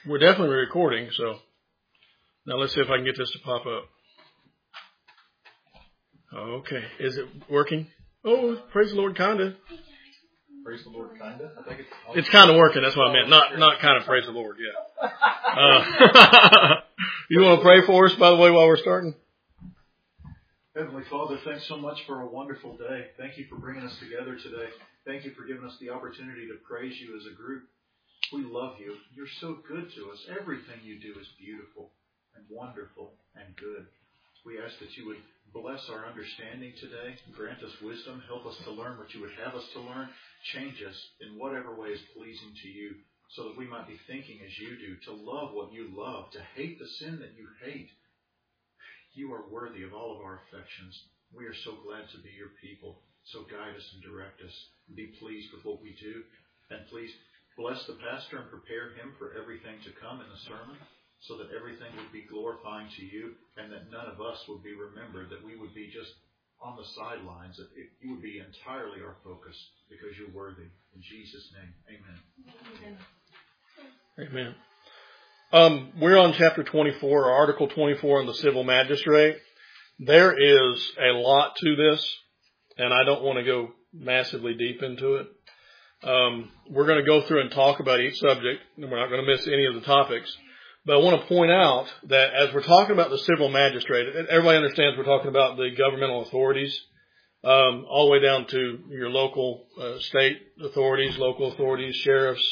We're definitely recording, so now let's see if I can get this to pop up. Okay. Is it working? Oh, praise the Lord, kinda. Praise the Lord, kinda? I think it's kind of working, that's what I meant. Not kind of praise the Lord, yeah. You want to pray for us, by the way, while we're starting? Heavenly Father, thanks so much for a wonderful day. Thank you for bringing us together today. Thank you for giving us the opportunity to praise you as a group. We love you. You're so good to us. Everything you do is beautiful and wonderful and good. We ask that you would bless our understanding today. Grant us wisdom. Help us to learn what you would have us to learn. Change us in whatever way is pleasing to you so that we might be thinking as you do, to love what you love, to hate the sin that you hate. You are worthy of all of our affections. We are so glad to be your people. So guide us and direct us. Be pleased with what we do. And please bless the pastor and prepare him for everything to come in the sermon so that everything would be glorifying to you and that none of us would be remembered, that we would be just on the sidelines, that you would be entirely our focus because you're worthy. In Jesus' name, amen. Amen. We're on chapter 24, or article 24 on the civil magistrate. There is a lot to this, and I don't want to go massively deep into it. We're going to go through and talk about each subject, and we're not going to miss any of the topics. But I want to point out that as we're talking about the civil magistrate, everybody understands we're talking about the governmental authorities, all the way down to your local state authorities, local authorities, sheriffs,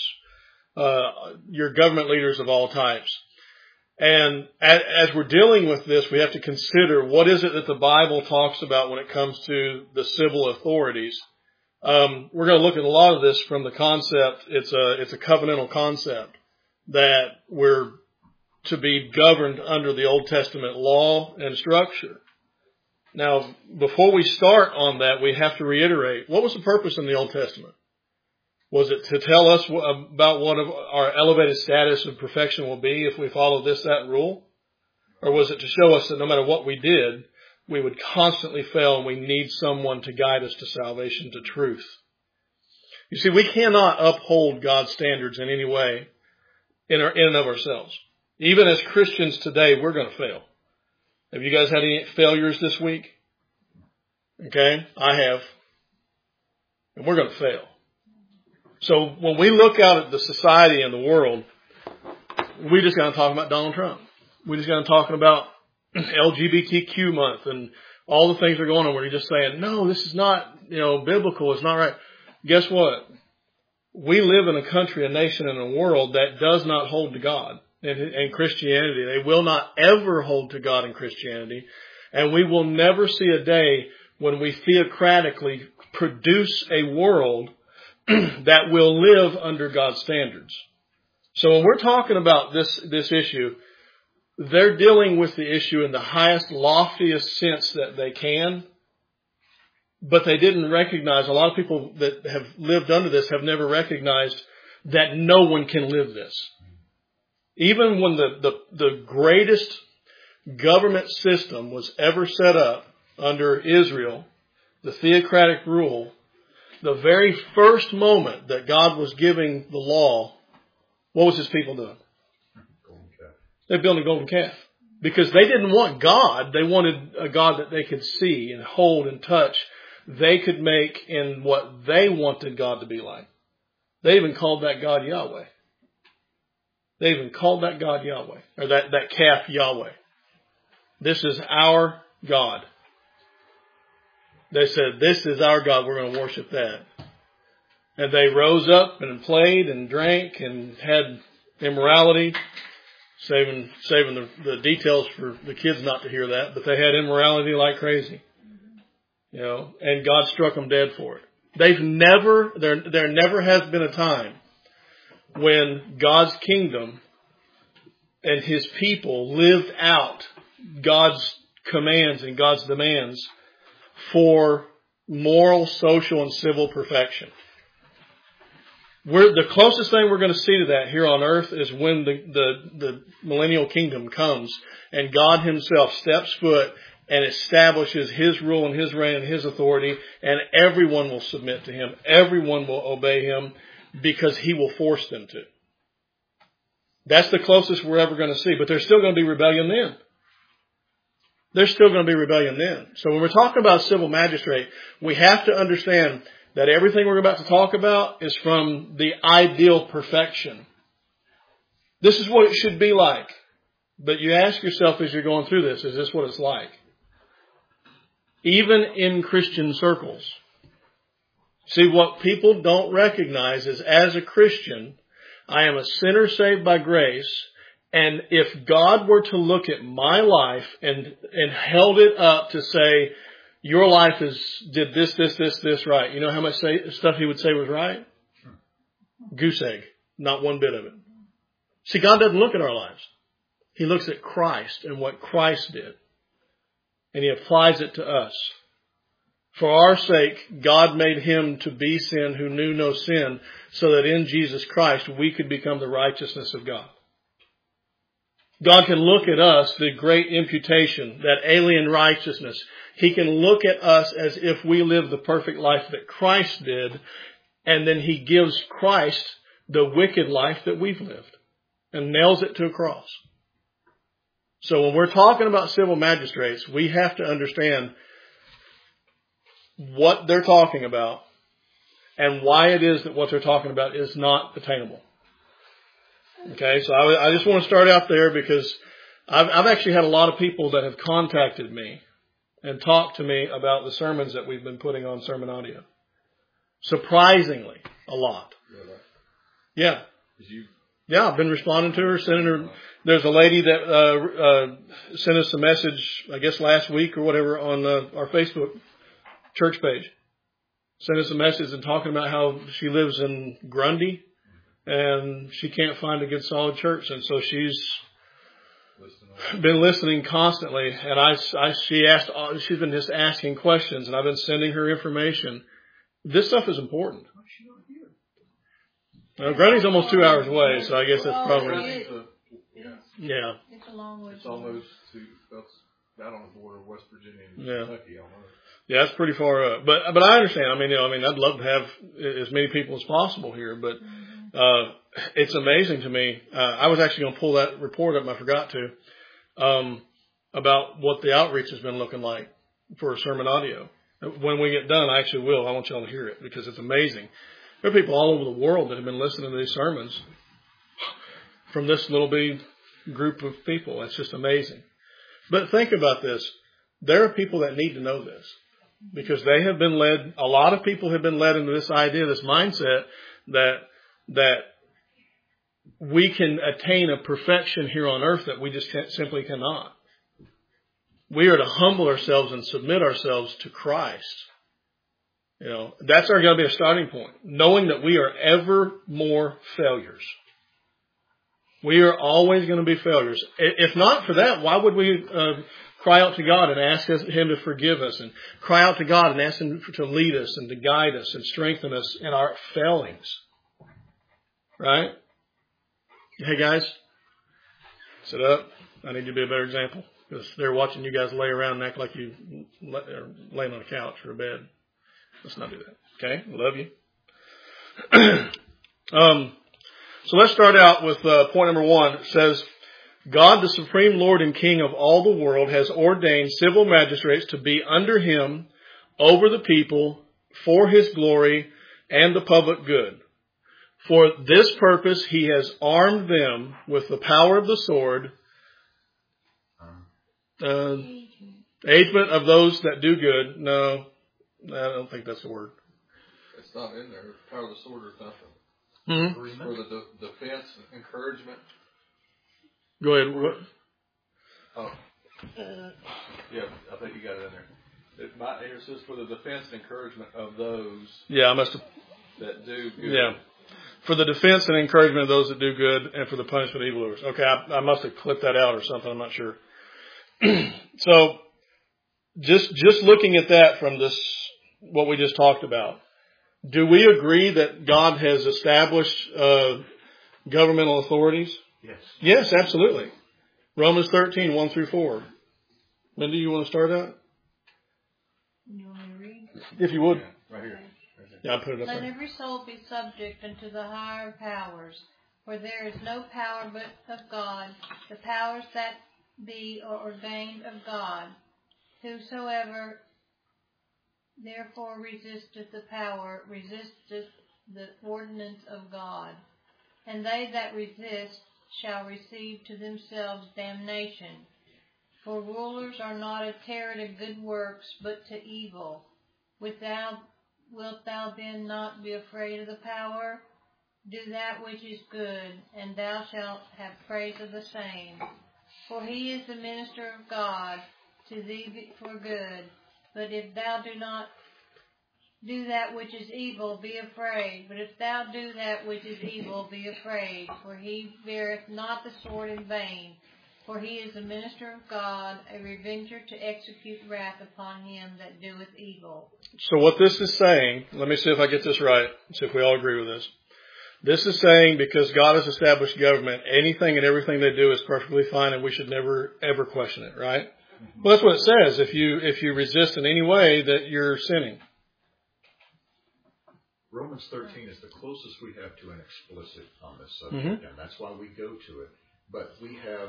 your government leaders of all types. And as we're dealing with this, we have to consider what is it that the Bible talks about when it comes to the civil authorities. We're going to look at a lot of this from the concept. It's a covenantal concept that we're to be governed under the Old Testament law and structure. Now, before we start on that, we have to reiterate, what was the purpose in the Old Testament? Was it to tell us about what our elevated status of perfection will be if we follow this, that, and rule? Or was it to show us that no matter what we did, we would constantly fail and we need someone to guide us to salvation, to truth? You see, we cannot uphold God's standards in any way in and of ourselves. Even as Christians today, we're going to fail. Have you guys had any failures this week? Okay, I have. And we're going to fail. So when we look out at the society and the world, we just got to talk about Donald Trump. We just got to talk about LGBTQ month and all the things that are going on where you're just saying, no, this is not, biblical. It's not right. Guess what? We live in a country, a nation, and a world that does not hold to God and Christianity. They will not ever hold to God and Christianity. And we will never see a day when we theocratically produce a world that will live under God's standards. So when we're talking about this issue, they're dealing with the issue in the highest, loftiest sense that they can. But they didn't recognize, a lot of people that have lived under this have never recognized that no one can live this. Even when the greatest government system was ever set up under Israel, the theocratic rule, the very first moment that God was giving the law, what was his people doing? They built a golden calf. Because they didn't want God. They wanted a God that they could see and hold and touch. They could make in what they wanted God to be like. They even called that God Yahweh. They even called that God Yahweh, or that calf Yahweh. This is our God. They said, this is our God, we're going to worship that. And they rose up and played and drank and had immorality, saving the details for the kids not to hear that, but they had immorality like crazy. And God struck them dead for it. There never has been a time when God's kingdom and his people lived out God's commands and God's demands for moral, social, and civil perfection. The closest thing we're going to see to that here on earth is when the millennial kingdom comes and God himself steps foot and establishes his rule and his reign and his authority, and everyone will submit to him. Everyone will obey him because he will force them to. That's the closest we're ever going to see. But there's still going to be rebellion then. There's still going to be rebellion then. So when we're talking about civil magistrate, we have to understand that everything we're about to talk about is from the ideal perfection. This is what it should be like. But you ask yourself as you're going through this, is this what it's like? Even in Christian circles. See, what people don't recognize is as a Christian, I am a sinner saved by grace. And if God were to look at my life and held it up to say, your life did this right. You know how much stuff he would say was right? Goose egg. Not one bit of it. See, God doesn't look at our lives. He looks at Christ and what Christ did. And He applies it to us. For our sake, God made Him to be sin who knew no sin, so that in Jesus Christ we could become the righteousness of God. God can look at us, the great imputation, that alien righteousness. He can look at us as if we lived the perfect life that Christ did, and then He gives Christ the wicked life that we've lived and nails it to a cross. So when we're talking about civil magistrates, we have to understand what they're talking about and why it is that what they're talking about is not attainable. Okay, so I just want to start out there because I've actually had a lot of people that have contacted me and talked to me about the sermons that we've been putting on Sermon Audio. Surprisingly, a lot. Yeah. Yeah, I've been responding to her, sending her. There's a lady that sent us a message, I guess last week or whatever, on our Facebook church page. Sent us a message and talking about how she lives in Grundy and she can't find a good solid church, and so she's been listening constantly. And she's been just asking questions, and I've been sending her information. This stuff is important. Grundy's almost 2 hours away, so I guess that's probably. Yeah. It's a long way. It's almost out on the border of West Virginia and Kentucky almost. Yeah, it's pretty far up. But I understand. I mean, I'd love to have as many people as possible here, but it's amazing to me. I was actually going to pull that report up, I forgot to, about what the outreach has been looking like for Sermon Audio. When we get done, I actually will. I want y'all to hear it because it's amazing. There are people all over the world that have been listening to these sermons from this little bitty group of people. It's just amazing. But think about this. There are people that need to know this because they have been led, a lot of people have been led into this idea, this mindset that we can attain a perfection here on earth that we just simply cannot. We are to humble ourselves and submit ourselves to Christ. You know, that's got to be a starting point. Knowing that we are ever more failures. We are always going to be failures. If not for that, why would we cry out to God and ask Him to forgive us, and cry out to God and ask Him to lead us and to guide us and strengthen us in our failings? Right? Hey guys, sit up. I need you to be a better example because they're watching you guys lay around and act like you are laying on a couch or a bed. Let's not do that. Okay? Love you. So let's start out with point number 1. It says, God, the supreme Lord and King of all the world, has ordained civil magistrates to be under Him over the people for His glory and the public good. For this purpose, He has armed them with the power of the sword, agement of those that do good. No, I don't think that's the word. It's not in there. Power of the sword or nothing. Mm-hmm. For the defense and encouragement. Go ahead. What? Oh. Yeah, I think you got it in there. It says for the defense and encouragement of those I must have. that do good. Yeah. For the defense and encouragement of those that do good and for the punishment of evildoers. Okay, I must have clipped that out or something. I'm not sure. So, just looking at that from this, what we just talked about, do we agree that God has established governmental authorities? Yes. Yes, absolutely. Romans 13, 1 through 4. Linda, you want to start out? You want me to read? If you would. Yeah, right here. Yeah, I put it up Let there. every soul be subject unto the higher powers, For there is no power but of God. The powers that be are ordained of God. Whosoever therefore resisteth the power, resisteth the ordinance of God. And they that resist shall receive to themselves damnation. For rulers are not a terror to good works, but to evil. Wilt thou then not be afraid of the power? Do that which is good, and thou shalt have praise of the same. For he is the minister of God to thee for good. But if thou do not do that which is evil, be afraid. But if thou do that which is evil, be afraid. For he beareth not the sword in vain. For he is the minister of God, a revenger to execute wrath upon him that doeth evil. So what this is saying, let me see if I get this right, see if we all agree with this. This is saying because God has established government, anything and everything they do is perfectly fine and we should never, ever question it, right? Well, that's what it says. If you resist in any way, that you're sinning. Romans 13 is the closest we have to an explicit on this subject, and that's why we go to it. But we have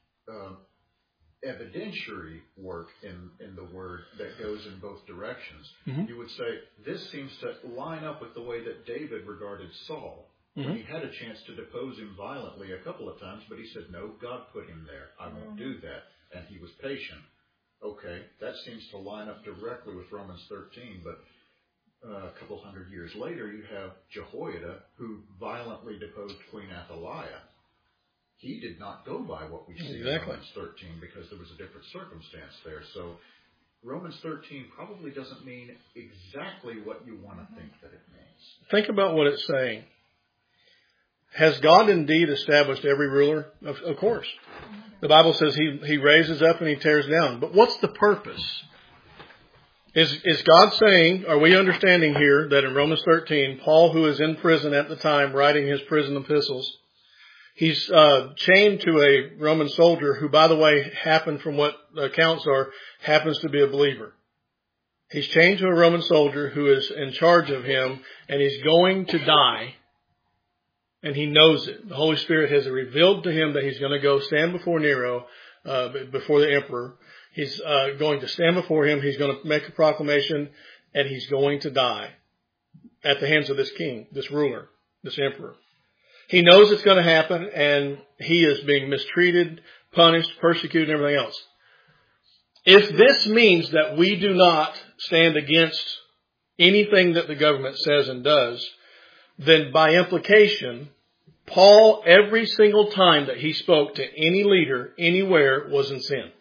evidentiary work in the word that goes in both directions. You would say, this seems to line up with the way that David regarded Saul. He had a chance to depose him violently a couple of times, but he said, no, God put him there. I won't do that. And he was patient. Okay, that seems to line up directly with Romans 13, but a couple hundred years later, you have Jehoiada, who violently deposed Queen Athaliah. He did not go by what we see in Romans 13 because there was a different circumstance there. So Romans 13 probably doesn't mean exactly what you want to think that it means. Think about what it's saying. Has God indeed established every ruler? Of course. The Bible says he raises up and he tears down. But what's the purpose? Is God saying, are we understanding here that in Romans 13, Paul, who is in prison at the time, writing his prison epistles, he's chained to a Roman soldier who, by the way, happened from what the accounts are, happens to be a believer. He's chained to a Roman soldier who is in charge of him, and he's going to die. And he knows it. The Holy Spirit has revealed to him that he's going to go stand before Nero, before the emperor. He's going to stand before him. He's going to make a proclamation, and he's going to die at the hands of this king, this ruler, this emperor. He knows it's going to happen, and he is being mistreated, punished, persecuted, and everything else. If this means that we do not stand against anything that the government says and does, then by implication, Paul, every single time that he spoke to any leader anywhere, was in sin.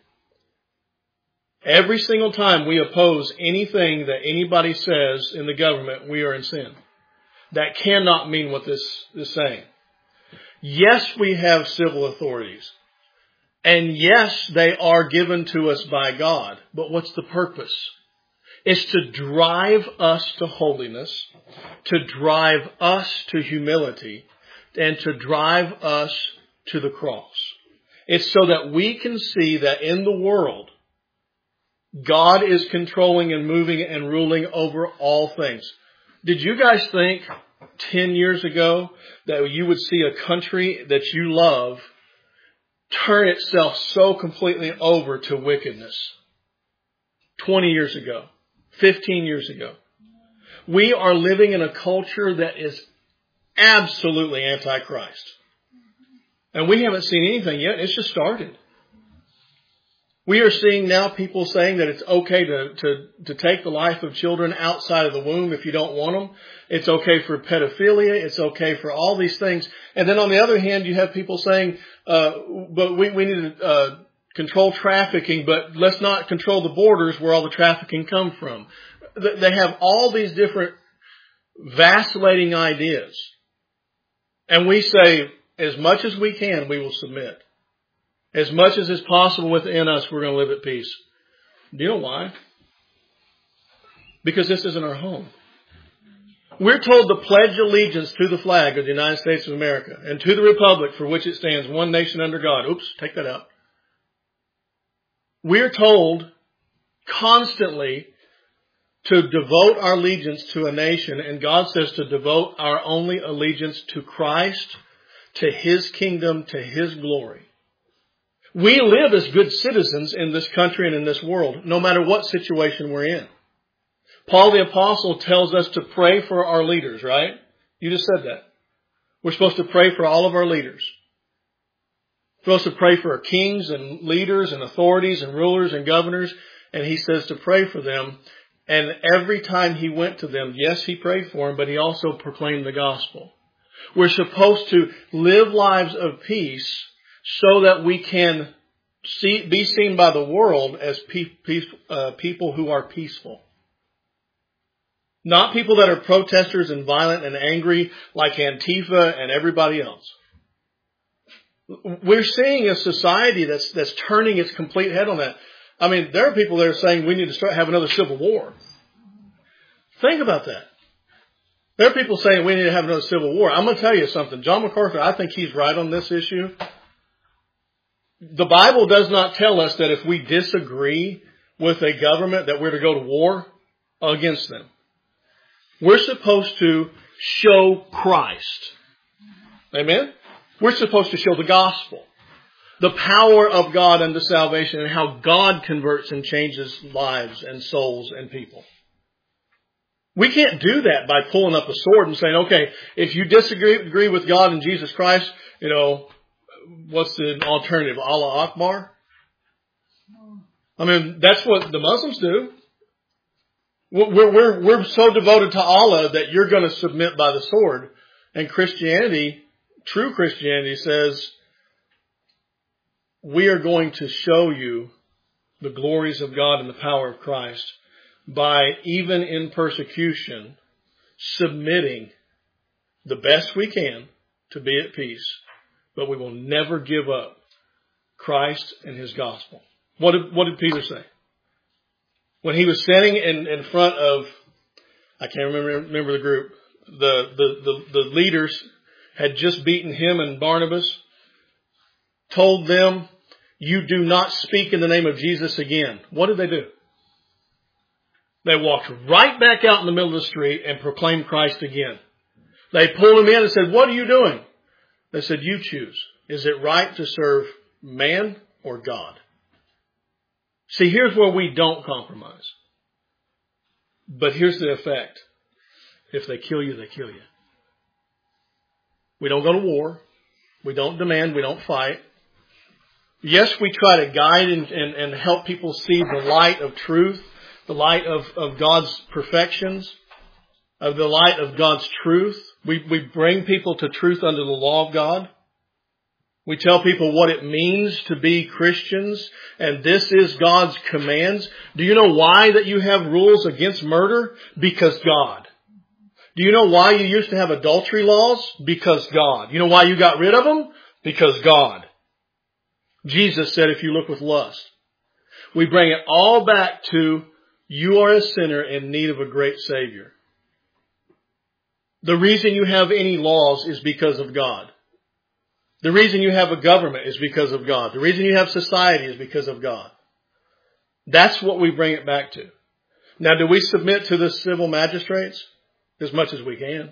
Every single time we oppose anything that anybody says in the government, we are in sin. That cannot mean what this is saying. Yes, we have civil authorities. And yes, they are given to us by God. But what's the purpose? It's to drive us to holiness, to drive us to humility, and to drive us to the cross. It's so that we can see that in the world, God is controlling and moving and ruling over all things. Did you guys think 10 years ago that you would see a country that you love turn itself so completely over to wickedness? 20 years ago. 15 years ago. We are living in a culture that is absolutely anti-Christ. And we haven't seen anything yet. It's just started. We are seeing now people saying that it's okay to take the life of children outside of the womb if you don't want them. It's okay for pedophilia. It's okay for all these things. And then on the other hand, you have people saying, but we need to control trafficking, but let's not control the borders where all the trafficking come from. They have all these different vacillating ideas. And we say, as much as we can, we will submit. As much as is possible within us, we're going to live at peace. Do you know why? Because this isn't our home. We're told to pledge allegiance to the flag of the United States of America and to the republic for which it stands, one nation under God. Oops, take that out. We're told constantly to devote our allegiance to a nation, and God says to devote our only allegiance to Christ, to His kingdom, to His glory. We live as good citizens in this country and in this world, no matter what situation we're in. Paul the Apostle tells us to pray for our leaders, right? You just said that. We're supposed to pray for all of our leaders. We're supposed to pray for our kings and leaders and authorities and rulers and governors. And he says to pray for them. And every time he went to them, yes, he prayed for them, but he also proclaimed the gospel. We're supposed to live lives of peace so that we can be seen by the world as people who are peaceful. Not people that are protesters and violent and angry like Antifa and everybody else. We're seeing a society that's turning its complete head on that. I mean, there are people that are saying we need to have another civil war. Think about that. There are people saying we need to have another civil war. I'm going to tell you something. John MacArthur, I think he's right on this issue. The Bible does not tell us that if we disagree with a government that we're to go to war against them. We're supposed to show Christ. Amen? We're supposed to show the gospel. The power of God unto salvation and how God converts and changes lives and souls and people. We can't do that by pulling up a sword and saying, okay, if you disagree with God and Jesus Christ, what's the alternative? Allah Akbar? I mean, that's what the Muslims do. We're so devoted to Allah that you're going to submit by the sword. And Christianity, true Christianity says, we are going to show you the glories of God and the power of Christ by, even in persecution, submitting the best we can to be at peace. But we will never give up Christ and His gospel. What did Peter say? When he was sitting in front of, I can't remember the group, the leaders had just beaten him and Barnabas, told them, you do not speak in the name of Jesus again. What did they do? They walked right back out in the middle of the street and proclaimed Christ again. They pulled him in and said, what are you doing? They said, you choose. Is it right to serve man or God? See, here's where we don't compromise. But here's the effect. If they kill you, they kill you. We don't go to war. We don't demand. We don't fight. Yes, we try to guide and help people see the light of truth, the light of God's perfections, of the light of God's truth. We bring people to truth under the law of God. We tell people what it means to be Christians, and this is God's commands. Do you know why that you have rules against murder? Because God. Do you know why you used to have adultery laws? Because God. You know why you got rid of them? Because God. Jesus said, if you look with lust. We bring it all back to, you are a sinner in need of a great Savior. The reason you have any laws is because of God. The reason you have a government is because of God. The reason you have society is because of God. That's what we bring it back to. Now, do we submit to the civil magistrates? As much as we can.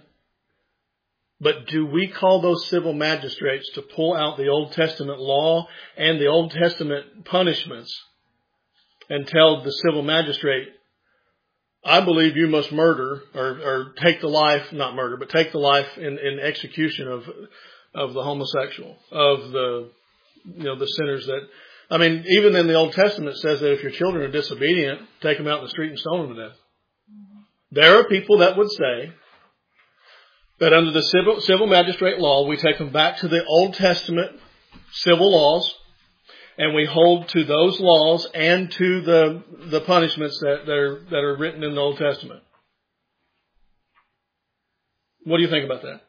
But do we call those civil magistrates to pull out the Old Testament law and the Old Testament punishments and tell the civil magistrate, I believe you must murder or take the life, not murder, but take the life in execution of the homosexual, of the sinners that, I mean, even in the Old Testament it says that if your children are disobedient, take them out in the street and stone them to death. There are people that would say that under the civil magistrate law, we take them back to the Old Testament civil laws, and we hold to those laws and to the punishments that are written in the Old Testament. What do you think about that?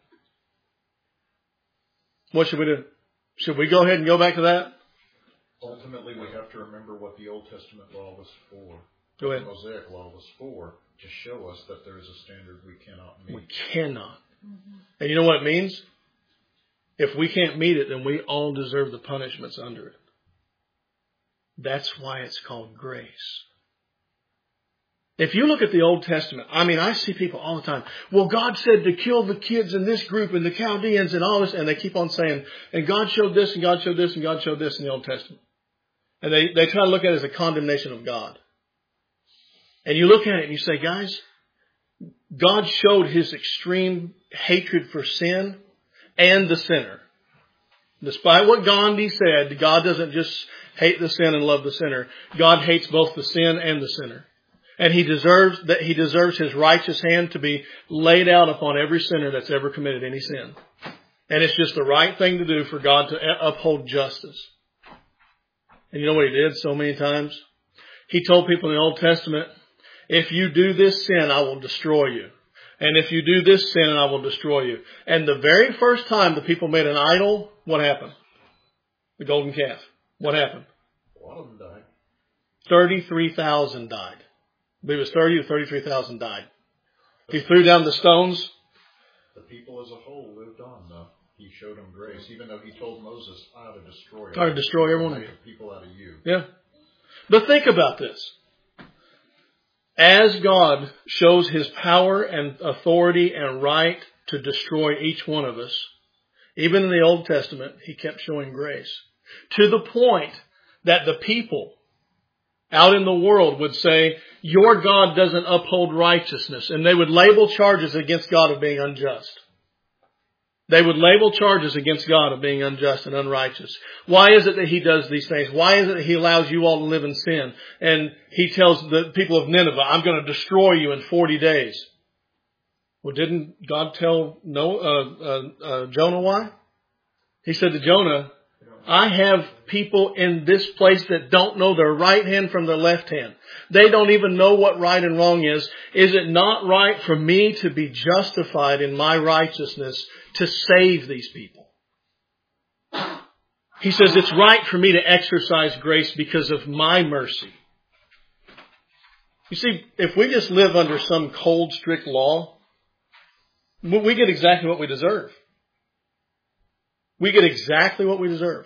What should we do? Should we go ahead and go back to that? Ultimately, we have to remember what the Old Testament law was for. Go ahead. The Mosaic law was for, to show us that there is a standard we cannot meet. We cannot. Mm-hmm. And you know what it means? If we can't meet it, then we all deserve the punishments under it. That's why it's called grace. If you look at the Old Testament, I mean, I see people all the time. Well, God said to kill the kids in this group and the Chaldeans and all this. And they keep on saying, and God showed this and God showed this and God showed this in the Old Testament. And they try to look at it as a condemnation of God. And you look at it and you say, guys, God showed his extreme hatred for sin and the sinner. Despite what Gandhi said, God doesn't just hate the sin and love the sinner. God hates both the sin and the sinner. And he deserves his righteous hand to be laid out upon every sinner that's ever committed any sin. And it's just the right thing to do for God to uphold justice. And you know what he did so many times? He told people in the Old Testament, if you do this sin, I will destroy you. And if you do this sin, I will destroy you. And the very first time the people made an idol, what happened? The golden calf. What happened? A lot of them died. 33,000 died. I believe it was 30 to 33,000 died. He threw down the stones. The people as a whole lived on, though. He showed them grace, even though he told Moses, I ought to destroy I ought to destroy every one of you. People out of you. Yeah. But think about this. As God shows his power and authority and right to destroy each one of us, even in the Old Testament, he kept showing grace. To the point that the people out in the world would say, your God doesn't uphold righteousness. And they would label charges against God of being unjust. They would label charges against God of being unjust and unrighteous. Why is it that he does these things? Why is it that he allows you all to live in sin? And he tells the people of Nineveh, I'm going to destroy you in 40 days. Well, didn't God tell Jonah why? He said to Jonah, I have people in this place that don't know their right hand from their left hand. They don't even know what right and wrong is. Is it not right for me to be justified in my righteousness to save these people? He says it's right for me to exercise grace because of my mercy. You see, if we just live under some cold, strict law, we get exactly what we deserve. We get exactly what we deserve.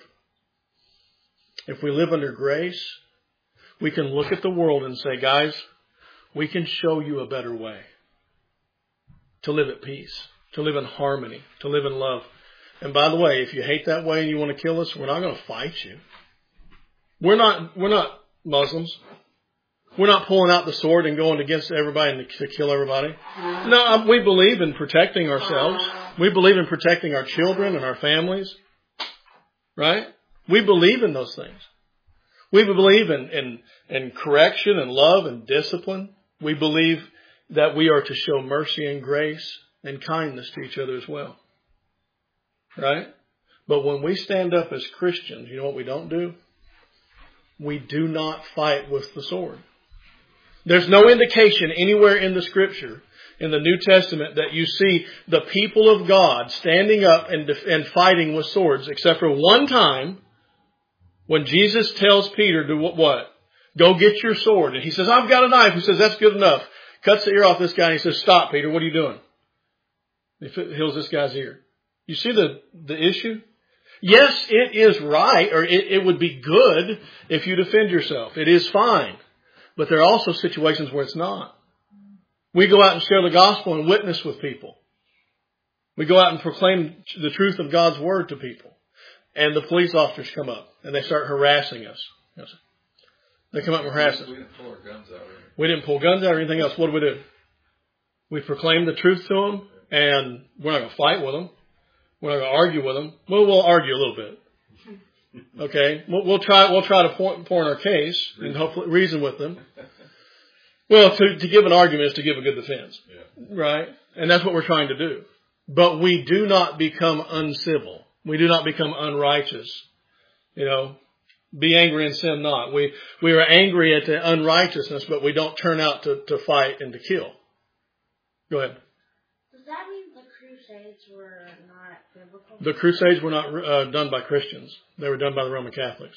If we live under grace, we can look at the world and say, guys, we can show you a better way to live at peace, to live in harmony, to live in love. And by the way, if you hate that way and you want to kill us, we're not going to fight you. We're not Muslims. We're not pulling out the sword and going against everybody to kill everybody. No, we believe in protecting ourselves. We believe in protecting our children and our families. Right? We believe in those things. We believe in correction and love and discipline. We believe that we are to show mercy and grace and kindness to each other as well. Right? But when we stand up as Christians, you know what we don't do? We do not fight with the sword. There's no indication anywhere in the Scripture, in the New Testament, that you see the people of God standing up and fighting with swords, except for one time when Jesus tells Peter to what? Go get your sword. And he says, I've got a knife. He says, that's good enough. Cuts the ear off this guy and he says, stop, Peter. What are you doing? He heals this guy's ear. You see the issue? Yes, it is right, or it would be good if you defend yourself. It is fine. But there are also situations where it's not. We go out and share the gospel and witness with people. We go out and proclaim the truth of God's word to people. And the police officers come up and they start harassing us. They come up and harass us. We didn't pull our guns out. We didn't pull guns out or anything else. What do? We proclaim the truth to them, and we're not going to fight with them. We're not going to argue with them. Well, we'll argue a little bit. Okay, we'll try to point our case and hopefully reason with them. Well, to give an argument is to give a good defense, right? And that's what we're trying to do. But we do not become uncivil. We do not become unrighteous. You know, be angry and sin not. We are angry at the unrighteousness, but we don't turn out to fight and to kill. Go ahead. Does that mean the Crusades were not biblical? The Crusades were not done by Christians. They were done by the Roman Catholics.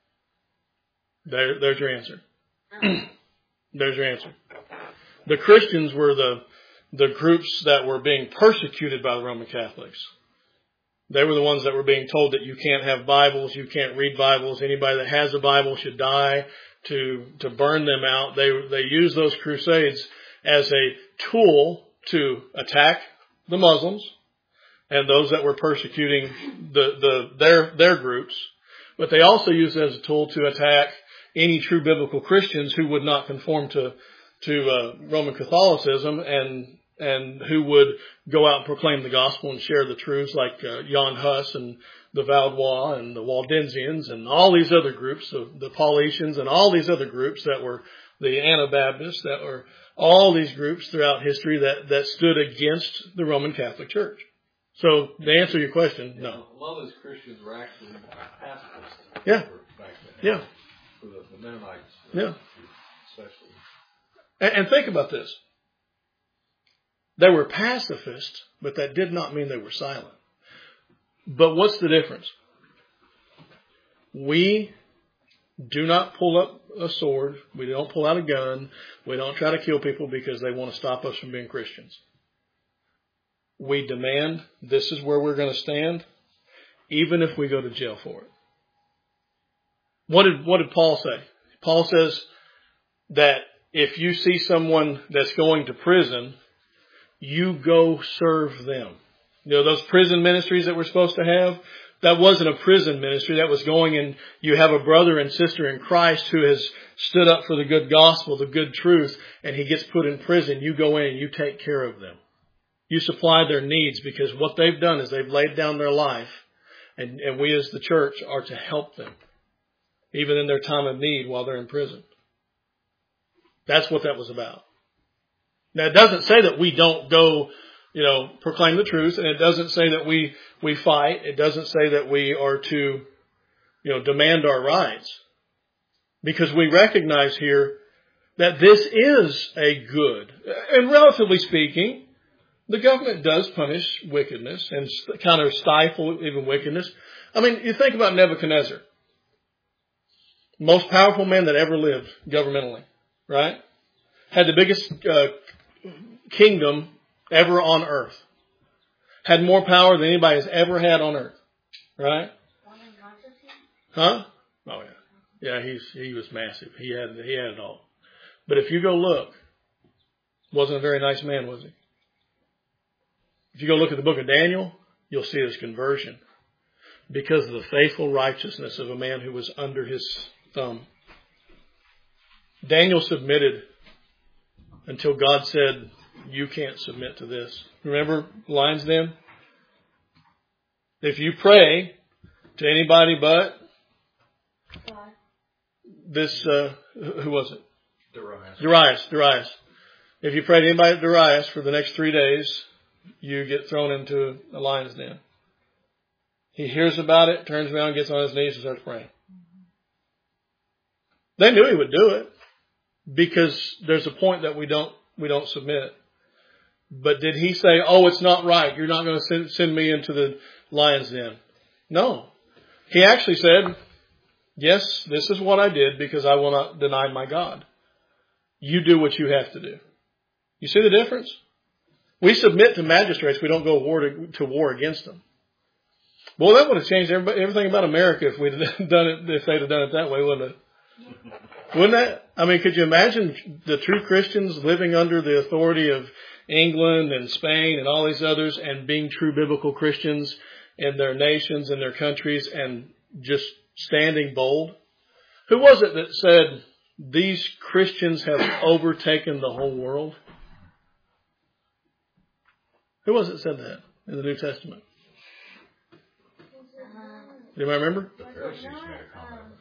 There's your answer. There's your answer. The Christians were the groups that were being persecuted by the Roman Catholics. They were the ones that were being told that you can't have Bibles, you can't read Bibles, anybody that has a Bible should die to burn them out. They used those crusades as a tool to attack the Muslims and those that were persecuting their groups. But they also used it as a tool to attack any true biblical Christians who would not conform to Roman Catholicism and who would go out and proclaim the gospel and share the truths, like Jan Hus and the Vaudois and the Waldensians and all these other groups, the Paulicians and all these other groups that were the Anabaptists, that were all these groups throughout history that stood against the Roman Catholic Church. So to answer your question, no. A lot of those Christians were actually pacifists. Yeah. Back then. Yeah. For the Mennonites. Yeah. Especially. And think about this. They were pacifists, but that did not mean they were silent. But what's the difference? We do not pull up a sword. We don't pull out a gun. We don't try to kill people because they want to stop us from being Christians. We demand this is where we're going to stand, even if we go to jail for it. What did Paul say? Paul says that if you see someone that's going to prison, you go serve them. You know, those prison ministries that we're supposed to have, that wasn't a prison ministry. That was going and you have a brother and sister in Christ who has stood up for the good gospel, the good truth, and he gets put in prison. You go in and you take care of them. You supply their needs, because what they've done is they've laid down their life, and we as the church are to help them, even in their time of need while they're in prison. That's what that was about. Now, it doesn't say that we don't go, proclaim the truth, and it doesn't say that we fight. It doesn't say that we are to, demand our rights, because we recognize here that this is a good, and relatively speaking, the government does punish wickedness and kind of stifle even wickedness. I mean, you think about Nebuchadnezzar, most powerful man that ever lived governmentally, right? Had the biggest kingdom ever on earth. Had more power than anybody has ever had on earth, right? Huh? Oh yeah, yeah. He was massive. He had it all. But if you go look, wasn't a very nice man, was he? If you go look at the book of Daniel, you'll see his conversion because of the faithful righteousness of a man who was under his thumb. Daniel submitted until God said, you can't submit to this. Remember lines then? If you pray to anybody but this, who was it? Darius. If you pray to anybody but Darius for the next 3 days, you get thrown into a lion's den. He hears about it, turns around, gets on his knees, and starts praying. They knew he would do it because there's a point that we don't submit. But did he say, "Oh, it's not right. You're not going to send me into the lion's den"? No. He actually said, "Yes, this is what I did because I will not deny my God. You do what you have to do." You see the difference? We submit to magistrates. We don't go to war against them. Well, that would have changed everything about America if they'd have done it that way, wouldn't it? Wouldn't that? I mean, could you imagine the true Christians living under the authority of England and Spain and all these others and being true biblical Christians in their nations and their countries and just standing bold? Who was it that said these Christians have overtaken the whole world? Who was it that said that in the New Testament? Do you remember? The Pharisees made a comment about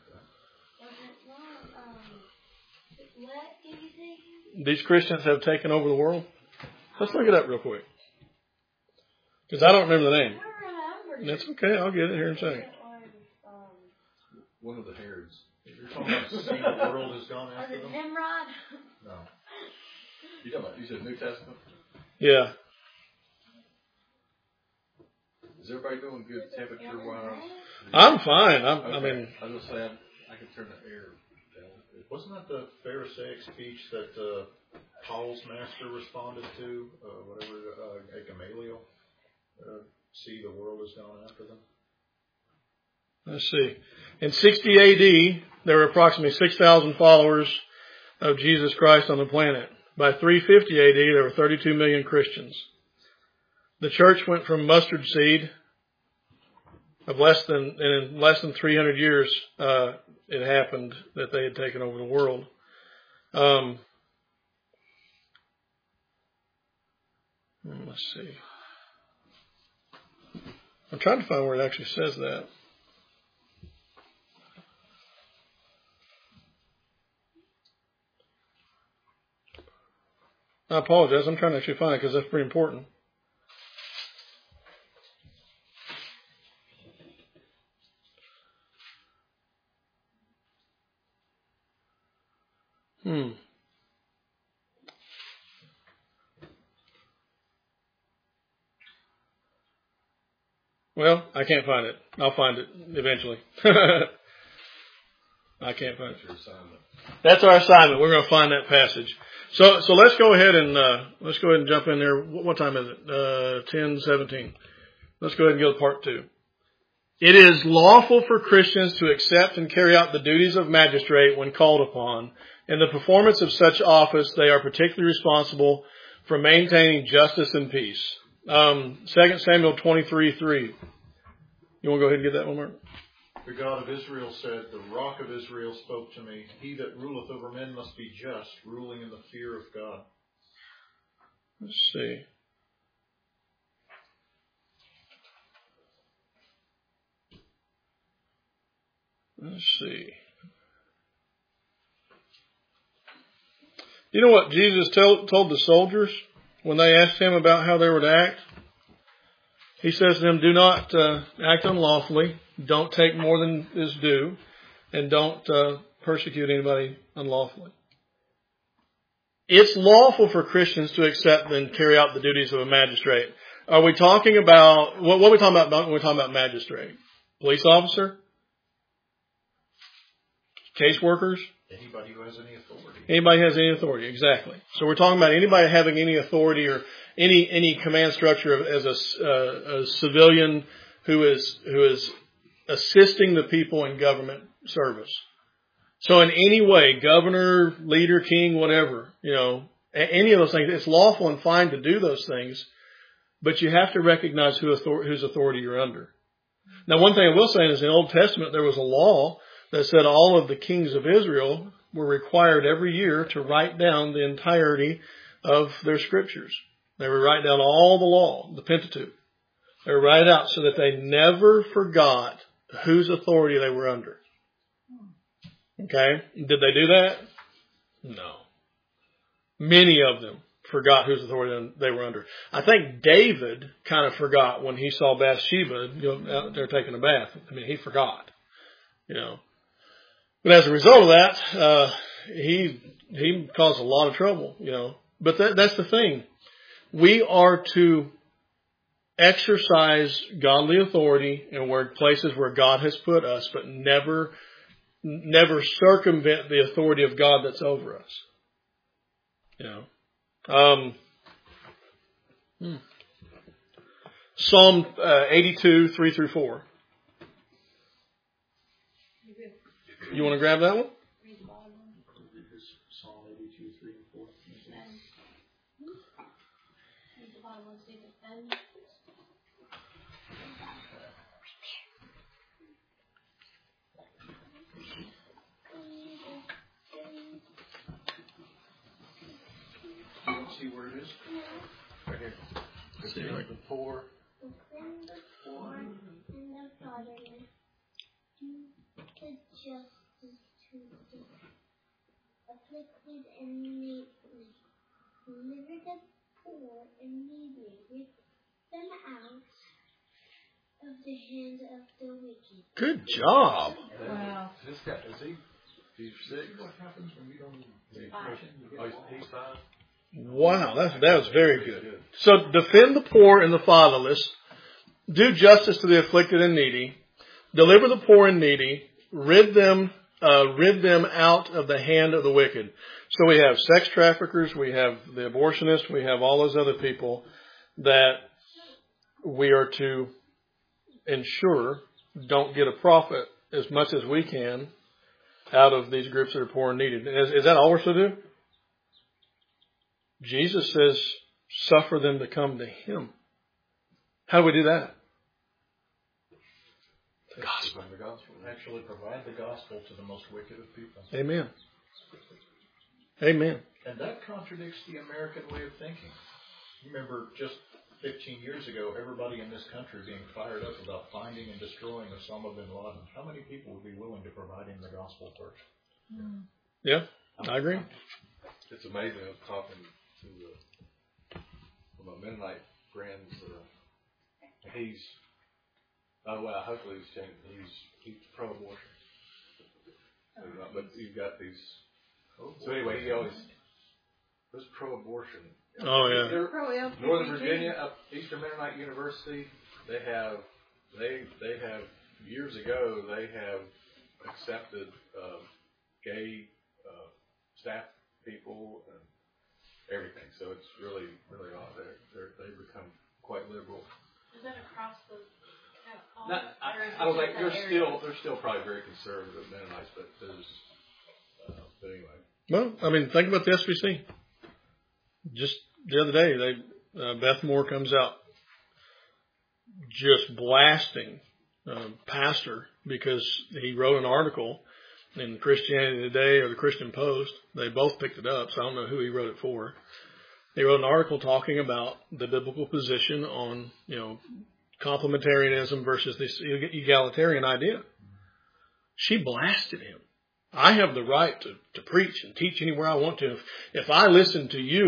that. These Christians have taken over the world? Let's look it up real quick. Because I don't remember the name. That's okay. I'll get it here in a second. One of the Herods. You're talking about see the world has gone after them? Nimrod? No. You said New Testament? Yeah. Is everybody doing good temperature-wise? I'm fine. I mean, I was just saying I could turn the air down. Wasn't that the Pharisaic speech that Paul's master responded to? At Gamaliel? See, the world has gone after them. let's see. In 60 AD, there were approximately 6,000 followers of Jesus Christ on the planet. By 350 AD, there were 32 million Christians. The church went from mustard seed of in less than 300 years, it happened that they had taken over the world. Let's see. I'm trying to find where it actually says that. I apologize. I'm trying to actually find it because that's pretty important. Well, I can't find it. I'll find it eventually. I can't find it. That's our assignment. We're going to find that passage. So let's go ahead and jump in there. What time is it? 10:17. Let's go ahead and go to part 2. It is lawful for Christians to accept and carry out the duties of magistrate when called upon. In the performance of such office, they are particularly responsible for maintaining justice and peace. 2 Samuel 23:3. You want to go ahead and get that one, Mark? The God of Israel said, the rock of Israel spoke to me. He that ruleth over men must be just, ruling in the fear of God. Let's see. You know what Jesus told the soldiers when they asked him about how they were to act? He says to them, do not act unlawfully, don't take more than is due, and don't persecute anybody unlawfully. It's lawful for Christians to accept and carry out the duties of a magistrate. Are we talking about, what are we talking about when we're talking about magistrate? Police officer? Caseworkers? Anybody who has any authority. Anybody has any authority, exactly. So we're talking about anybody having any authority or any command structure as a civilian who is assisting the people in government service. So in any way, governor, leader, king, whatever, any of those things, it's lawful and fine to do those things, but you have to recognize whose authority you're under. Now, one thing I will say is in the Old Testament, there was a law that said all of the kings of Israel were required every year to write down the entirety of their scriptures. They would write down all the law, the Pentateuch. They would write it out so that they never forgot whose authority they were under. Okay? Did they do that? No. Many of them forgot whose authority they were under. I think David kind of forgot when he saw Bathsheba out there taking a bath. I mean, he forgot. But as a result of that, he caused a lot of trouble, But that's the thing. We are to exercise godly authority in places where God has put us, but never circumvent the authority of God that's over us. Psalm 82, 3-4. You want to grab that one? Psalm 82, 3 and 4. You want to see where it is? Right here. Defend the poor. Defend the poor and the fatherless. The justice to the afflicted and needy. Deliver the poor and needy. Get them out of the hand of the wicked. Good job. Wow. This guy, he's 6? What happens when we don't he's 5. Wow, that was very good. So defend the poor and the fatherless. Do justice to the afflicted and needy. Deliver the poor and needy. Rid them out of the hand of the wicked. So we have sex traffickers, we have the abortionists, we have all those other people that we are to ensure don't get a profit as much as we can out of these groups that are poor and needy. Is that all we're to do? Jesus says, suffer them to come to Him. How do we do that? The gospel. Actually provide the gospel to the most wicked of people. Amen. Amen. And that contradicts the American way of thinking. Remember, just 15 years ago, everybody in this country being fired up about finding and destroying Osama bin Laden. How many people would be willing to provide him the gospel first? Yeah, I agree. It's amazing. I was talking to my Mennonite friends. He's, well, hopefully he's changed. He's pro-abortion. But you've got these. So anyway, he always was pro-abortion. Oh yeah. Northern Virginia, Eastern Mennonite University. They have years ago they have accepted gay staff people and everything. So it's really odd. They've become quite liberal. Is that across the? I don't think they're still probably very conservative Mennonites, but there's but anyway. Well, I mean, think about the SBC. Just the other day, Beth Moore comes out just blasting pastor because he wrote an article in Christianity Today or the Christian Post. They both picked it up, so I don't know who he wrote it for. He wrote an article talking about the biblical position on, complementarianism versus this egalitarian idea. She blasted him. I have the right to preach and teach anywhere I want to. If I listened to you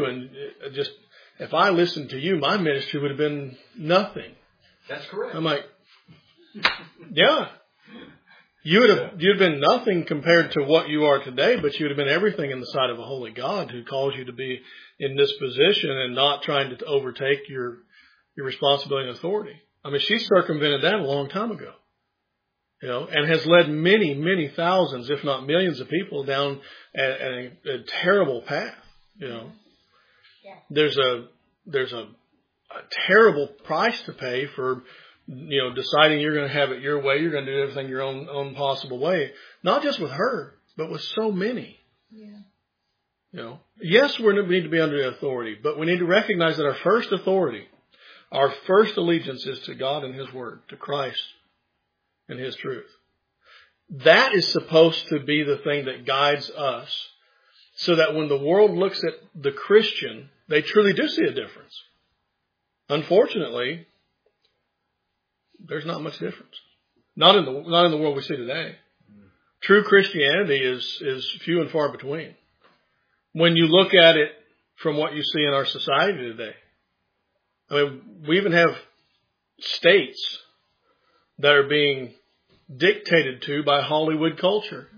my ministry would have been nothing. That's correct. I'm like, yeah. You'd have been nothing compared to what you are today, but you would have been everything in the sight of a holy God who calls you to be in this position and not trying to overtake your responsibility and authority. I mean, she circumvented that a long time ago. And has led many, many thousands, if not millions of people down a terrible path. There's a terrible price to pay for, deciding you're going to have it your way. You're going to do everything your own possible way. Not just with her, but with so many. Yeah. Yes, we need to be under authority, but we need to recognize that our first authority, our first allegiance is to God and His Word, to Christ and His truth. That is supposed to be the thing that guides us so that when the world looks at the Christian, they truly do see a difference. Unfortunately, there's not much difference. Not in the world we see today. True Christianity is few and far between. When you look at it from what you see in our society today, I mean, we even have states that are being dictated to by Hollywood culture.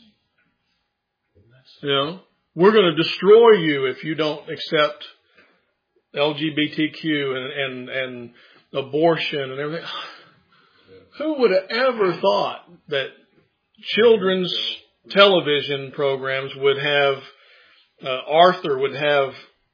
We're going to destroy you if you don't accept LGBTQ and abortion and everything. Who would have ever thought that children's television programs would have, Arthur would have,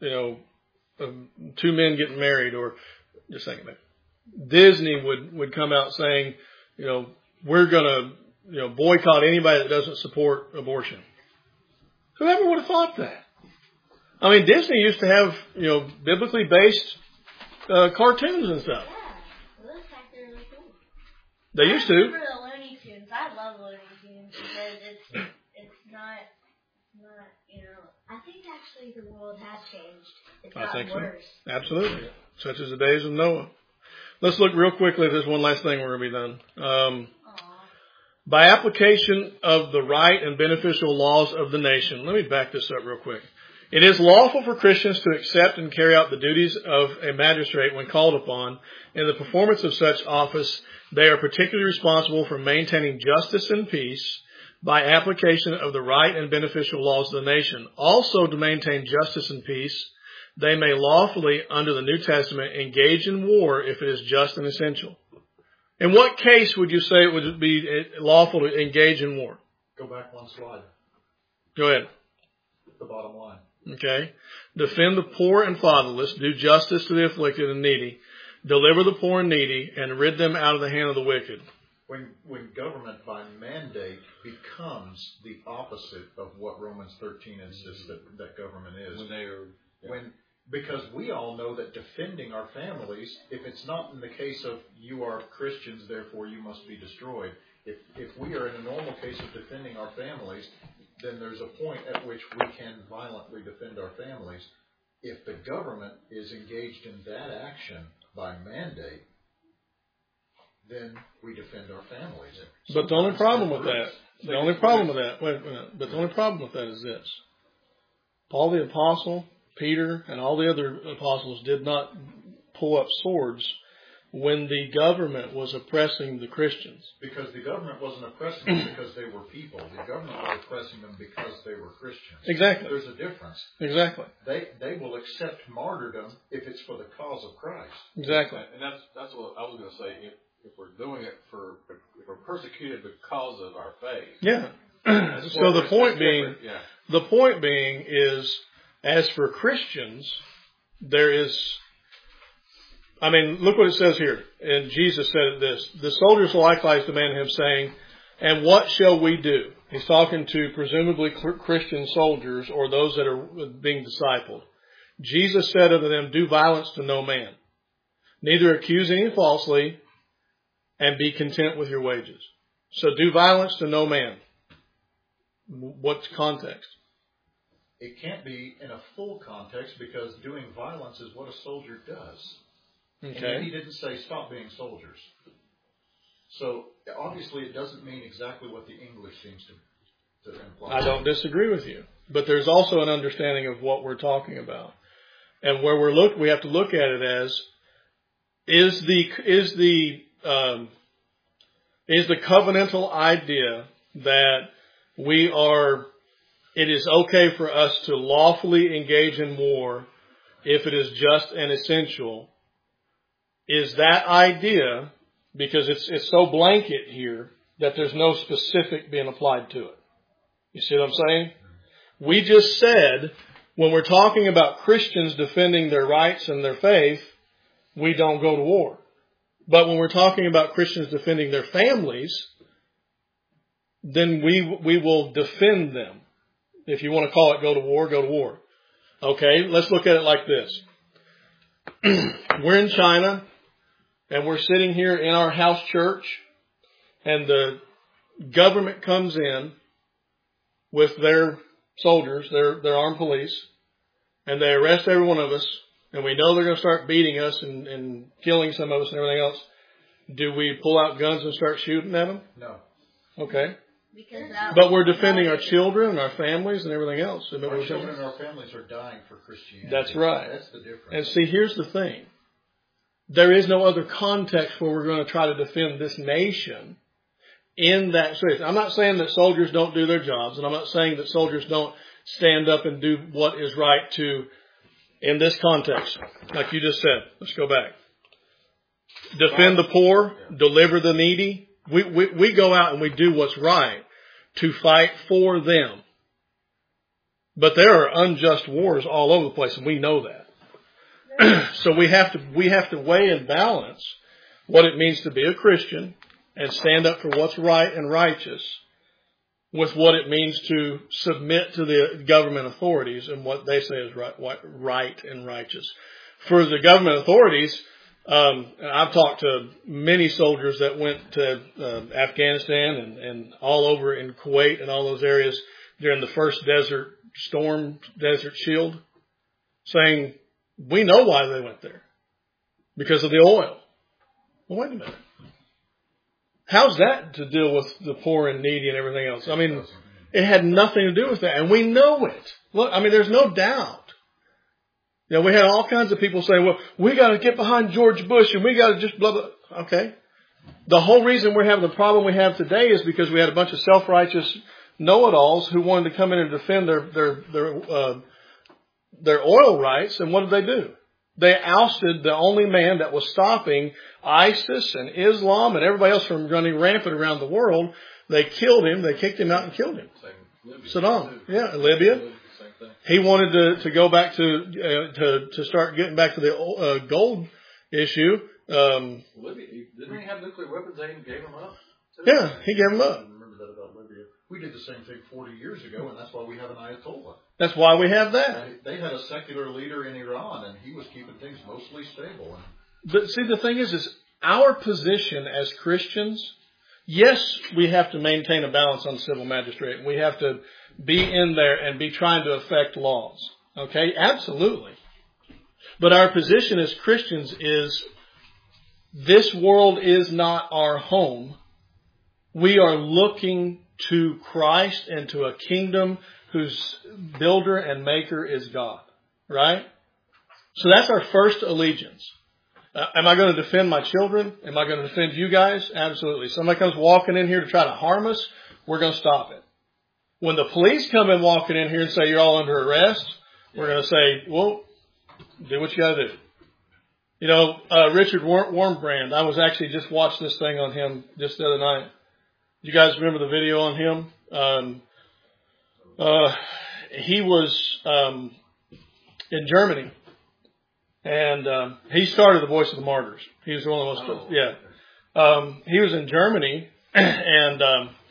two men getting married, or just think about it. Disney would come out saying, we're going to, boycott anybody that doesn't support abortion. Whoever would have thought that? I mean, Disney used to have, biblically based cartoons and stuff. Yeah, it looks like they're really cool. They used to. I remember the Looney Tunes. I love Looney Tunes because it's not. I think actually the world has changed. It's gotten worse. So. Absolutely. Such as the days of Noah. Let's look real quickly at this one last thing. We're going to be done. By application of the right and beneficial laws of the nation. Let me back this up real quick. It is lawful for Christians to accept and carry out the duties of a magistrate when called upon. In the performance of such office, they are particularly responsible for maintaining justice and peace by application of the right and beneficial laws of the nation. Also, to maintain justice and peace, they may lawfully, under the New Testament, engage in war if it is just and essential. In what case would you say it would be lawful to engage in war? Go back one slide. Go ahead. The bottom line. Okay. Defend the poor and fatherless, do justice to the afflicted and needy, deliver the poor and needy, and rid them out of the hand of the wicked. When government by mandate becomes the opposite of what Romans 13 insists that government is. Because we all know that defending our families, if it's not in the case of you are Christians, therefore you must be destroyed. If we are in a normal case of defending our families, then there's a point at which we can violently defend our families. If the government is engaged in that action by mandate, then we defend our families. But the only problem with that, the only problem with that is this. Paul the Apostle, Peter, and all the other apostles did not pull up swords when the government was oppressing the Christians. Because the government wasn't oppressing them because they were people. The government was oppressing them because they were Christians. Exactly. There's a difference. Exactly. They will accept martyrdom if it's for the cause of Christ. Exactly. And that's what I was going to say. If we're doing it if we're persecuted because of our faith. Yeah. So the point being is, as for Christians, there is, look what it says here. And Jesus said this, the soldiers likewise demanded him, saying, and what shall we do? He's talking to presumably Christian soldiers or those that are being discipled. Jesus said unto them, do violence to no man, neither accuse any falsely, and be content with your wages. So do violence to no man. What's context? It can't be in a full context because doing violence is what a soldier does. Okay. And he didn't say stop being soldiers. So obviously it doesn't mean exactly what the English seems to imply. I don't disagree with you. But there's also an understanding of what we're talking about. And where we have to look at it as, is the covenantal idea that it is okay for us to lawfully engage in war if it is just and essential. Is that idea, because it's so blanket here that there's no specific being applied to it. You see what I'm saying? We just said when we're talking about Christians defending their rights and their faith, we don't go to war. But when we're talking about Christians defending their families, then we will defend them. If you want to call it go to war, go to war. Okay, let's look at it like this. We're in China, and we're sitting here in our house church, and the government comes in with their soldiers, their armed police, and they arrest every one of us, and we know they're going to start beating us and killing some of us and everything else. Do we pull out guns and start shooting at them? No. Okay. But we're defending our children and our families and everything else. Our children and our families are dying for Christianity. That's right. That's the difference. And see, here's the thing. There is no other context where we're going to try to defend this nation in that space. I'm not saying that soldiers don't do their jobs, and I'm not saying that soldiers don't stand up and do what is right in this context. Like you just said. Let's go back. Defend the poor, deliver the needy. We go out and we do what's right to fight for them. But there are unjust wars all over the place, and we know that. So we have to weigh and balance what it means to be a Christian and stand up for what's right and righteous with what it means to submit to the government authorities and what they say is right and righteous. For the government authorities, I've talked to many soldiers that went to Afghanistan and all over in Kuwait and all those areas during the first Desert Shield, saying, we know why they went there. Because of the oil. Well, wait a minute. How's that to deal with the poor and needy and everything else? I mean, it had nothing to do with that. And we know it. Look, I mean, there's no doubt. You know, we had all kinds of people saying, well, we got to get behind George Bush and we got to just blah, blah. Okay. The whole reason we're having the problem we have today is because we had a bunch of self-righteous know-it-alls who wanted to come in and defend their oil rights. And what did they do? They ousted the only man that was stopping ISIS and Islam and everybody else from running rampant around the world. They killed him. They kicked him out and killed him. Saddam. Yeah, Libya. He wanted to go back to start getting back to the gold issue. Libya, didn't he have nuclear weapons? They gave him up. Yeah, he gave them up. I remember that about Libya. We did the same thing 40 years ago, and that's why we have an Ayatollah. That's why we have that. And they had a secular leader in Iran, and he was keeping things mostly stable. But see, the thing is our position as Christians, yes, we have to maintain a balance on civil magistrate. We have to be in there and be trying to affect laws. Okay? Absolutely. But our position as Christians is this world is not our home. We are looking to Christ and to a kingdom whose builder and maker is God. Right? So that's our first allegiance. Am I going to defend my children? Am I going to defend you guys? Absolutely. Somebody comes walking in here to try to harm us, we're going to stop it. When the police come in walking in here and say you're all under arrest, we're going to say, well, do what you got to do. You know, Richard Wurmbrand, I was actually just watching this thing on him just the other night. You guys remember the video on him? He was in Germany. And he started the Voice of the Martyrs. He was one of the most, he was in Germany, and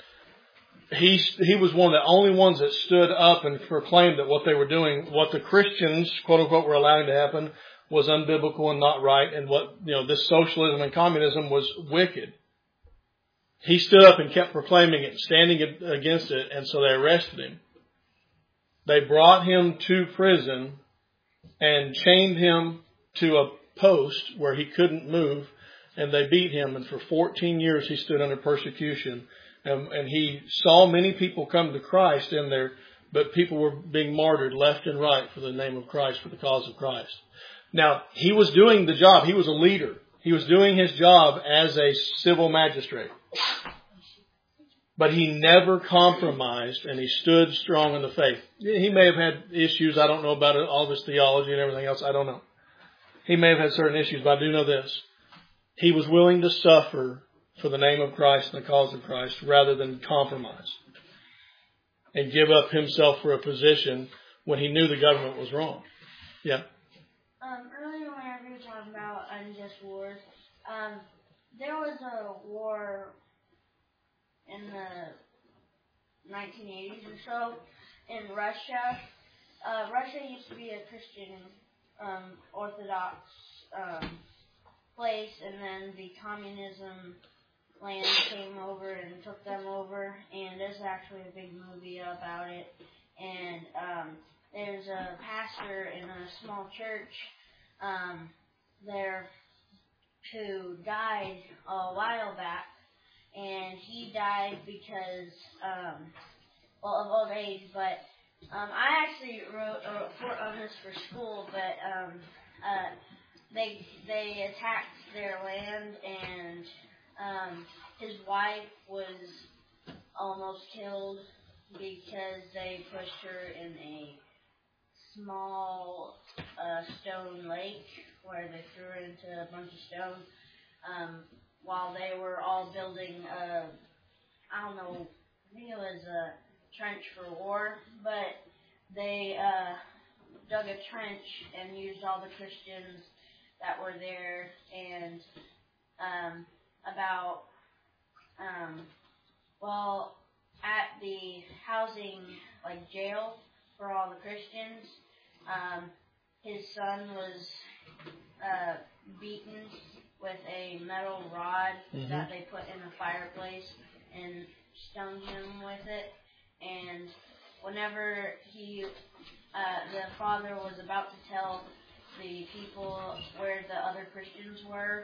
he was one of the only ones that stood up and proclaimed that what they were doing, what the Christians, quote unquote, were allowing to happen, was unbiblical and not right, and what, you know, this socialism and communism was wicked. He stood up and kept proclaiming it, standing against it, and so they arrested him. They brought him to prison and chained him to a post where he couldn't move, and they beat him. And for 14 years he stood under persecution. And he saw many people come to Christ in there, but people were being martyred left and right for the name of Christ, for the cause of Christ. Now, he was doing the job. He was a leader. He was doing his job as a civil magistrate. But he never compromised, and he stood strong in the faith. He may have had issues. I don't know about it, all of his theology and everything else. I don't know. He may have had certain issues, but I do know this. He was willing to suffer for the name of Christ and the cause of Christ rather than compromise and give up himself for a position when he knew the government was wrong. Yeah. Earlier whenever you were talking about unjust wars, there was a war in the 1980s or so in Russia. Russia used to be a Christian Orthodox place, and then the communism land came over and took them over, and there's actually a big movie about it. And there's a pastor in a small church there who died a while back. And he died because, of old age, but I actually wrote a report on this for school, but they attacked their land, and his wife was almost killed because they pushed her in a small stone lake where they threw her into a bunch of stone. While they were all building I think it was a trench for war, but they dug a trench and used all the Christians that were there, and at the housing, jail for all the Christians, his son was beaten with a metal rod that they put in the fireplace and stung him with it. And whenever the father was about to tell the people where the other Christians were,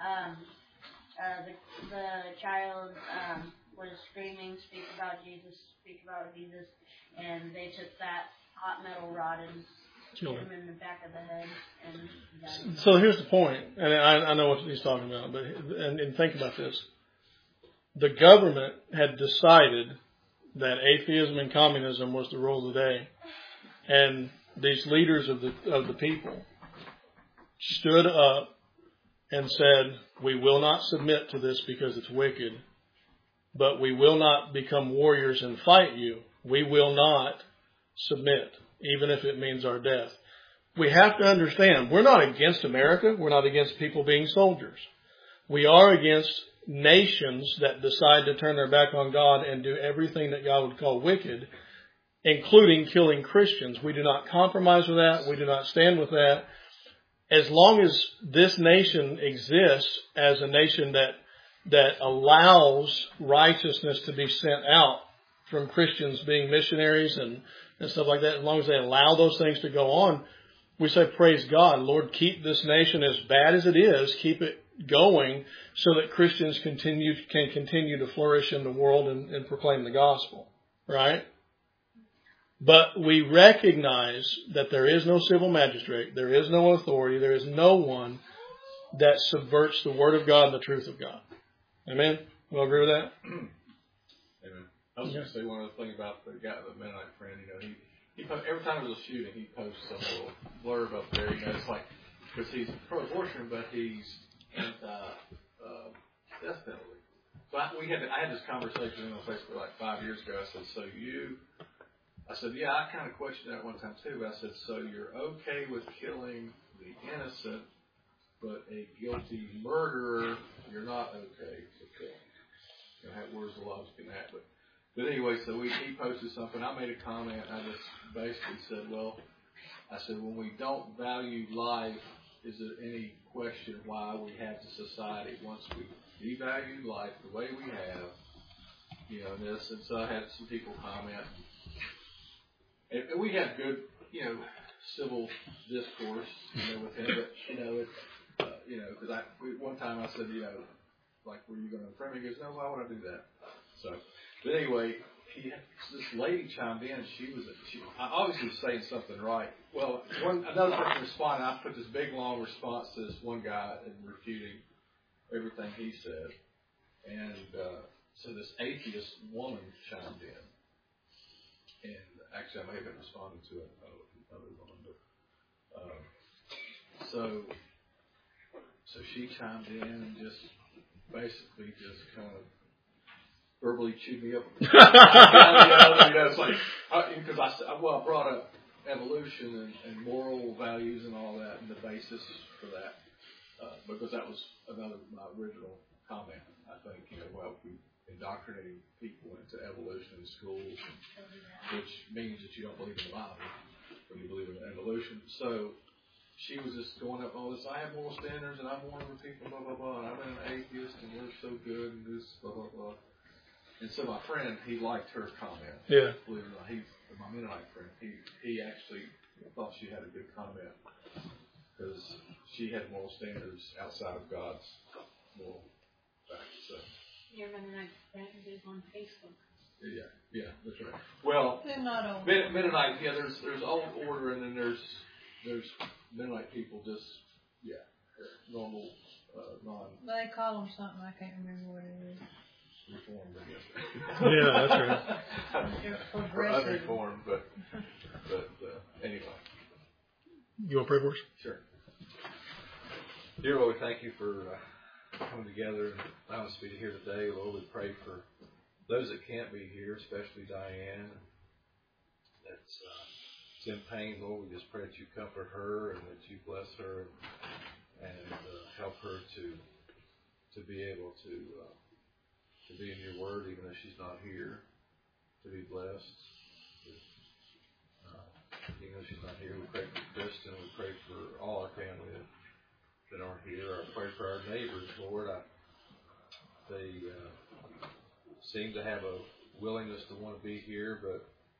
the child was screaming, "Speak about Jesus, speak about Jesus," and they took that hot metal rod and hit him in the back of the head, and he died. So here's the point, and I know what he's talking about, but and think about this. The government had decided that atheism and communism was the rule of the day, and these leaders of the people stood up and said, "We will not submit to this because it's wicked, but we will not become warriors and fight you. We will not submit, even if it means our death." We have to understand, we're not against America. We're not against people being soldiers. We are against nations that decide to turn their back on God and do everything that God would call wicked, including killing Christians. We do not compromise with that. We do not stand with that. As long as this nation exists as a nation that allows righteousness to be sent out from Christians being missionaries and stuff like that, as long as they allow those things to go on, we say, praise God, Lord, keep this nation as bad as it is, keep it going so that Christians can continue to flourish in the world and proclaim the gospel, right? But we recognize that there is no civil magistrate, there is no authority, there is no one that subverts the word of God and the truth of God. Amen? You all agree with that? Amen. I was going to say one other thing about the guy, the Mennonite friend. He every time there's a shooting, he posts some little blurb up there. It's like, because he's pro-abortion, but he's death penalty. So I had this conversation on Facebook like 5 years ago. I said, yeah, I kind of questioned that one time too. But I said, so you're okay with killing the innocent, but a guilty murderer, you're not okay with killing. Where's the logic in that? But anyway, so he posted something. I made a comment. I just basically said, when we don't value life, is there any question why we have the society once we devalue life the way we have, this? And so I had some people comment. And we had good, civil discourse, with him. But, because one time I said, like, were you going to frame me? He goes, no, why would I do that? So, but anyway, this lady chimed in. I obviously was saying something right. Well, another person responded. I put this big long response to this one guy and refuting everything he said. And so this atheist woman chimed in. And actually, I may have been responding to another woman. But, so she chimed in and just basically just kind of verbally chewed me up. It's like, because I brought up evolution and moral values and all that, and the basis for that, because that was my original comment. I think, we indoctrinating people into evolution in schools, which means that you don't believe in the Bible when you believe in evolution. So she was just going up all this. I have moral standards, and I'm one of the people, blah blah blah. And I'm an atheist, and we're so good, and this blah blah blah. And so my friend, he liked her comment. Yeah. Believe it or not, my Mennonite friend, he actually thought she had a good comment because she had moral standards outside of God's moral facts. So. Your Mennonite friend is on Facebook. Yeah, that's right. Well, They're not old. Mennonite, there's old order, and then there's Mennonite people just normal non. They call them something, I can't remember what it is. Reformed, I guess. Yeah, that's right. They're Or progressive. unreformed, but anyway. You want to pray for us? Sure. Dear Lord, we thank you for coming together and allowing us to be here today. Lord, we pray for those that can't be here, especially Diane. That's in pain, Lord. We just pray that you comfort her and that you bless her and help her to be able to be in your word, even though she's not here, to be blessed. Even though she's not here, we pray for Kristen. We pray for all our family that aren't here. I pray for our neighbors, Lord. They seem to have a willingness to want to be here, but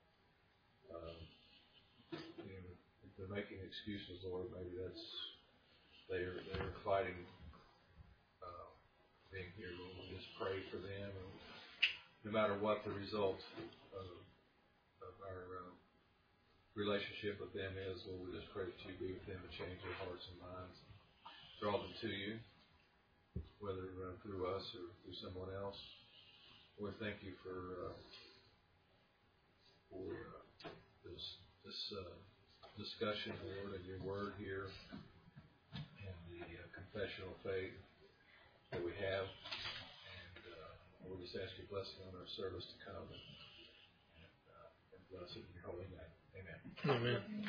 if they're making excuses, Lord, maybe they're fighting being here, Lord. We just pray for them, and no matter what the result of our relationship with them is, Lord, we just pray that you be with them and change their hearts and minds, draw them to you, whether through us or through someone else. Lord, thank you for this discussion, Lord, and your word here, and the confessional faith that we have. And we'll just ask your blessing on our service to come and bless it in your holy name. Amen. Amen.